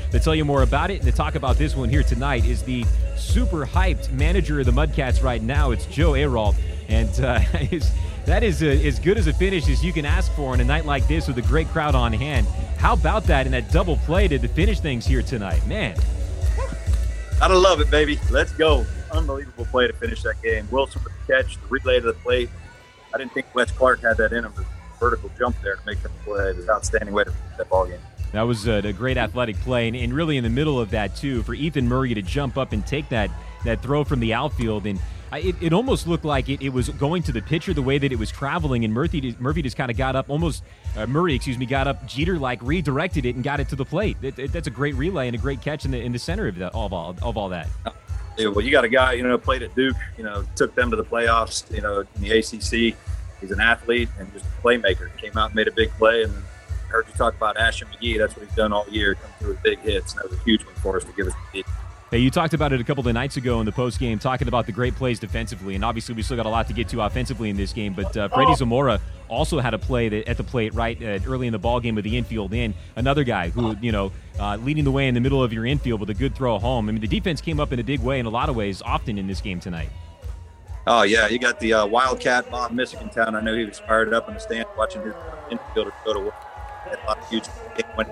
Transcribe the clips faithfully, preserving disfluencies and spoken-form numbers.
To tell you more about it and to talk about this one here tonight is the super hyped manager of the Mudcats right now. It's Joe Ayrault, and uh, is, that is a, as good as a finish as you can ask for on a night like this with a great crowd on hand. How about that in that double play to finish things here tonight? Man. Gotta love it, baby. Let's go. Unbelievable play to finish that game. Wilson with the catch, the relay to the plate. I didn't think Wes Clark had that in him. The vertical jump there to make that play. It was an outstanding way to finish that ball game. That was a, a great athletic play, and, and really in the middle of that, too, for Ethan Murray to jump up and take that that throw from the outfield. And I, it, it almost looked like it, it was going to the pitcher the way that it was traveling, and Murphy, Murphy just kind of got up, almost, uh, Murray, excuse me, got up Jeter-like, redirected it, and got it to the plate. It, it, that's a great relay and a great catch in the in the center of, that, of, all, of all that. Yeah, well, you got a guy, you know, played at Duke, you know, took them to the playoffs, you know, in the A C C. He's an athlete and just a playmaker. Came out and made a big play, and I heard you talk about Ashton McGee. That's what he's done all year, come through with big hits, and that was a huge one for us to give us the lead. Hey, you talked about it a couple of nights ago in the postgame, talking about the great plays defensively, and obviously we still got a lot to get to offensively in this game, but uh, Freddie Zamora also had a play that, at the plate right uh, early in the ball game with the infield in. Another guy who, you know, uh, leading the way in the middle of your infield with a good throw home. I mean, the defense came up in a big way in a lot of ways often in this game tonight. Oh, yeah, you got the uh, Wildcat, Bob Missick in town. I know he was fired up in the stand watching his infielder go to work. He had a lot of huge game.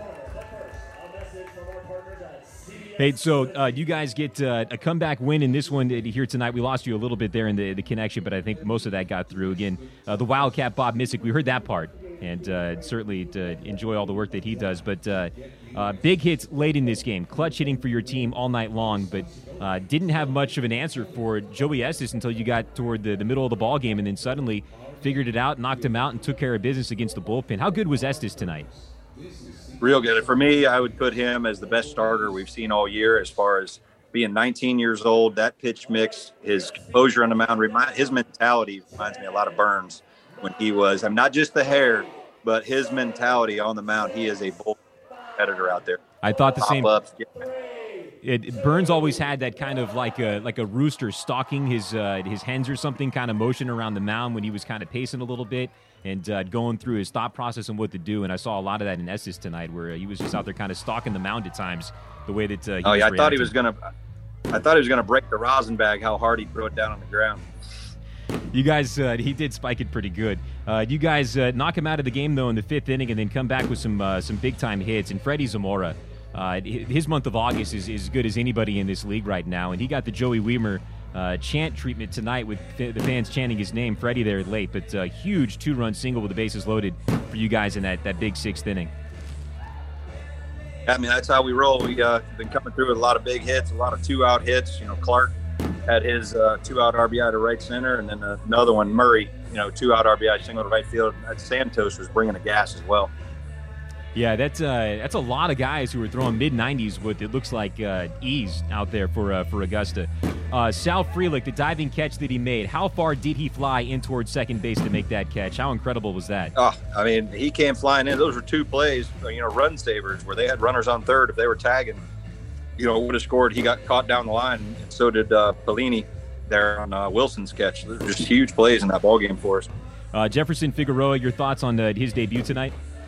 Hey, so uh, you guys get uh, a comeback win in this one here tonight. We lost you a little bit there in the, the connection, but I think most of that got through. Again, uh, the Wildcat, Bob Missick, we heard that part, and uh, certainly to enjoy all the work that he does. But uh, uh, big hits late in this game, clutch hitting for your team all night long, but uh, didn't have much of an answer for Joey Estes until you got toward the, the middle of the ball game, and then suddenly figured it out, knocked him out, and took care of business against the bullpen. How good was Estes tonight? Real good. For me, I would put him as the best starter we've seen all year as far as being nineteen years old, that pitch mix, his composure on the mound, remind, his mentality reminds me a lot of Burns when he was, I mean, not just the hair, but his mentality on the mound. He is a bull competitor out there. I thought the Pop same. Ups, It, Burns always had that kind of like a like a rooster stalking his uh, his hens or something, kind of motion around the mound when he was kind of pacing a little bit and uh, going through his thought process and what to do. And I saw a lot of that in Estes tonight, where uh, he was just out there kind of stalking the mound at times, the way that uh, he oh was yeah, I thought he reacting. was gonna, I thought he was gonna break the rosin bag. How hard he threw it down on the ground. You guys, uh, he did spike it pretty good. Uh, you guys uh, knock him out of the game though in the fifth inning, and then come back with some uh, some big time hits. And Freddie Zamora. Uh, his month of August is, is as good as anybody in this league right now, and he got the Joey Weimer uh, chant treatment tonight with the fans chanting his name, Freddie, there late, but a uh, huge two-run single with the bases loaded for you guys in that, that big sixth inning. I mean, that's how we roll. We've uh, been coming through with a lot of big hits, a lot of two-out hits. You know, Clark had his uh, two-out R B I to right center, and then uh, another one, Murray, you know, two-out R B I single to right field. And Santos was bringing the gas as well. Yeah, that's uh, that's a lot of guys who are throwing mid nineties with, it looks like, uh, ease out there for uh, for Augusta. Uh, Sal Frelick, the diving catch that he made, how far did he fly in towards second base to make that catch? How incredible was that? Oh, I mean, he came flying in. Those were two plays, you know, run savers, where they had runners on third. If they were tagging, you know, would have scored. He got caught down the line, and so did uh, Pellini there on uh, Wilson's catch. Those were just huge plays in that ball game for us. Uh, Jefferson Figueroa, your thoughts on uh, his debut tonight?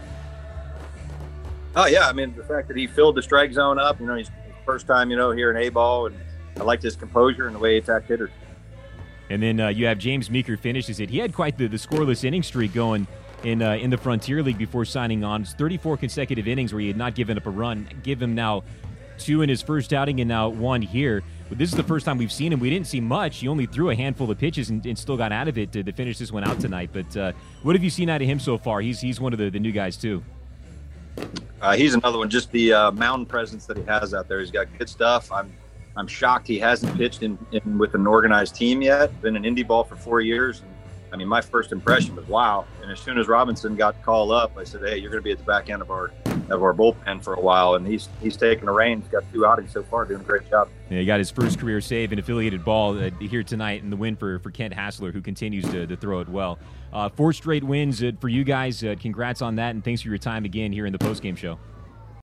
Oh, yeah. I mean, the fact that he filled the strike zone up, you know, he's his first time, you know, here in A-ball, and I liked his composure and the way he attacked hitters. And then uh, you have James Meeker finishes it. He had quite the, the scoreless inning streak going in uh, in the Frontier League before signing on. It's thirty-four consecutive innings where he had not given up a run. Give him now two in his first outing and now one here. But this is the first time we've seen him. We didn't see much. He only threw a handful of pitches and, and still got out of it to, to finish this one out tonight. But uh, what have you seen out of him so far? He's he's one of the, the new guys, too. Uh, he's another one, just the uh, mound presence that he has out there. He's got good stuff. I'm I'm shocked he hasn't pitched in, in with an organized team yet. Been in indie ball for four years. And, I mean, my first impression was, wow. And as soon as Robinson got called up, I said, hey, you're going to be at the back end of our of our bullpen for a while. And he's he's taking the reins, got two outings so far, doing a great job. Yeah, he got his first career save in affiliated ball uh, here tonight in the win for, for Kent Hassler, who continues to, to throw it well. Uh, four straight wins uh, for you guys. Uh, congrats on that, and thanks for your time again here in the postgame show.